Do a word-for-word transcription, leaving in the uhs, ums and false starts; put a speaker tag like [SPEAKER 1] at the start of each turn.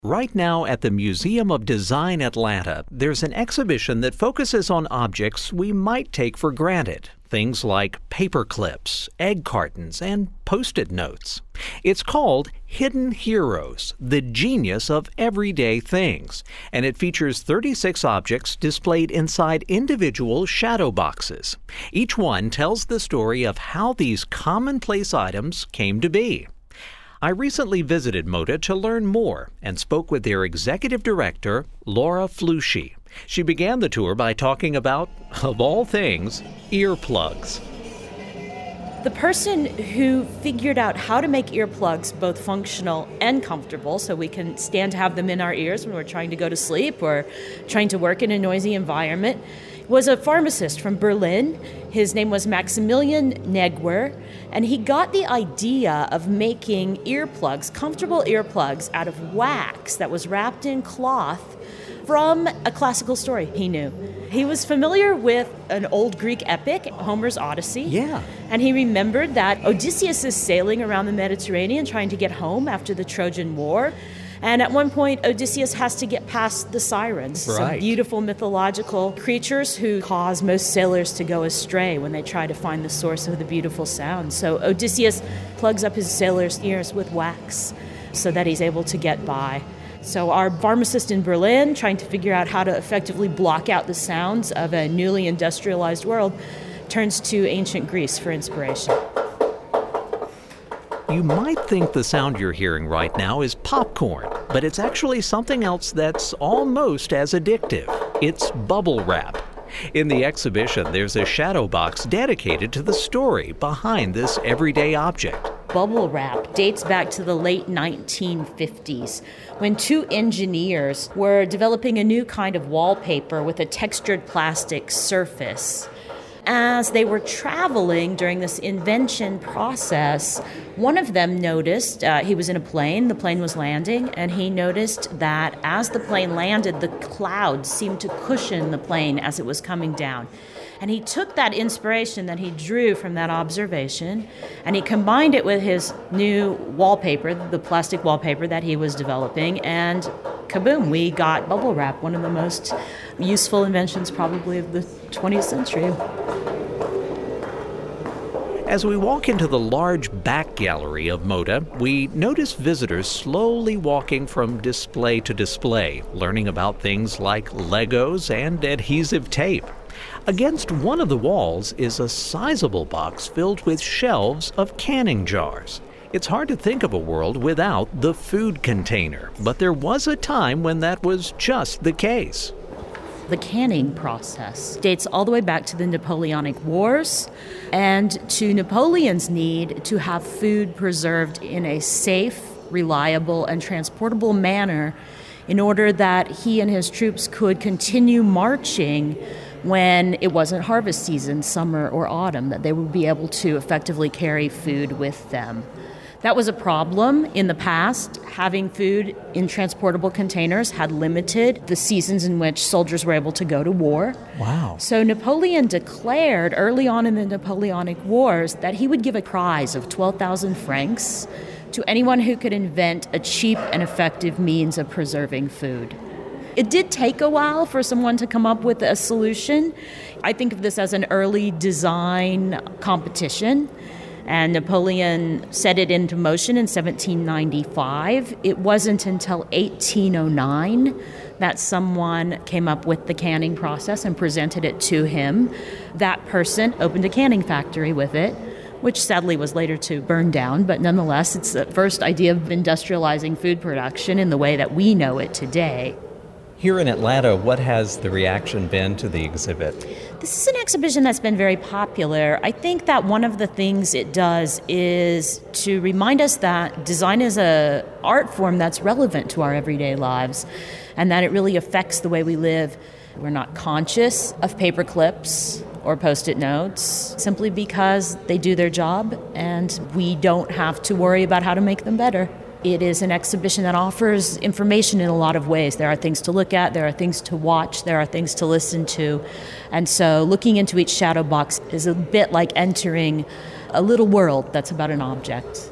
[SPEAKER 1] Right now at the Museum of Design Atlanta, there's an exhibition that focuses on objects we might take for granted. Things like paper clips, egg cartons, and Post-it notes. It's called Hidden Heroes, the Genius of Everyday Things, and it features thirty-six objects displayed inside individual shadow boxes. Each one tells the story of how these commonplace items came to be. I recently visited MODA to learn more and spoke with their executive director, Laura Fluschi. She began the tour by talking about, of all things, earplugs.
[SPEAKER 2] The person who figured out how to make earplugs both functional and comfortable so we can stand to have them in our ears when we're trying to go to sleep or trying to work in a noisy environment was a pharmacist from Berlin. His name was Maximilian Negwer, and he got the idea of making earplugs, comfortable earplugs, out of wax that was wrapped in cloth from a classical story he knew. He was familiar with an old Greek epic, Homer's Odyssey.
[SPEAKER 1] Yeah.
[SPEAKER 2] And he remembered that Odysseus is sailing around the Mediterranean trying to get home after the Trojan War. And at one point, Odysseus has to get past the sirens,
[SPEAKER 1] right.
[SPEAKER 2] Some beautiful mythological creatures who cause most sailors to go astray when they try to find the source of the beautiful sound. So Odysseus plugs up his sailor's ears with wax so that he's able to get by. So our pharmacist in Berlin, trying to figure out how to effectively block out the sounds of a newly industrialized world, turns to ancient Greece for inspiration.
[SPEAKER 1] You might think the sound you're hearing right now is popcorn, but it's actually something else that's almost as addictive. It's bubble wrap. In the exhibition, there's a shadow box dedicated to the story behind this everyday object.
[SPEAKER 2] Bubble wrap dates back to the late nineteen fifties, when two engineers were developing a new kind of wallpaper with a textured plastic surface. As they were traveling during this invention process, one of them noticed, uh, he was in a plane, the plane was landing, and he noticed that as the plane landed, the clouds seemed to cushion the plane as it was coming down. And he took that inspiration that he drew from that observation, and he combined it with his new wallpaper, the plastic wallpaper that he was developing, and kaboom, we got bubble wrap, one of the most useful inventions probably of the twentieth century.
[SPEAKER 1] As we walk into the large back gallery of MODA, we notice visitors slowly walking from display to display, learning about things like Legos and adhesive tape. Against one of the walls is a sizable box filled with shelves of canning jars. It's hard to think of a world without the food container, but there was a time when that was just the case.
[SPEAKER 2] The canning process dates all the way back to the Napoleonic Wars and to Napoleon's need to have food preserved in a safe, reliable, and transportable manner in order that he and his troops could continue marching when it wasn't harvest season, summer or autumn, that they would be able to effectively carry food with them. That was a problem in the past. Having food in transportable containers had limited the seasons in which soldiers were able to go to war.
[SPEAKER 1] Wow.
[SPEAKER 2] So Napoleon declared early on in the Napoleonic Wars that he would give a prize of twelve thousand francs to anyone who could invent a cheap and effective means of preserving food. It did take a while for someone to come up with a solution. I think of this as an early design competition. And Napoleon set it into motion in seventeen ninety-five. It wasn't until eighteen oh nine that someone came up with the canning process and presented it to him. That person opened a canning factory with it, which sadly was later to burn down, but nonetheless, it's the first idea of industrializing food production in the way that we know it today.
[SPEAKER 3] Here in Atlanta, what has the reaction been to the exhibit?
[SPEAKER 2] This is an exhibition that's been very popular. I think that one of the things it does is to remind us that design is an art form that's relevant to our everyday lives and that it really affects the way we live. We're not conscious of paper clips or Post-it notes simply because they do their job and we don't have to worry about how to make them better. It is an exhibition that offers information in a lot of ways. There are things to look at, there are things to watch, there are things to listen to. And so looking into each shadow box is a bit like entering a little world that's about an object.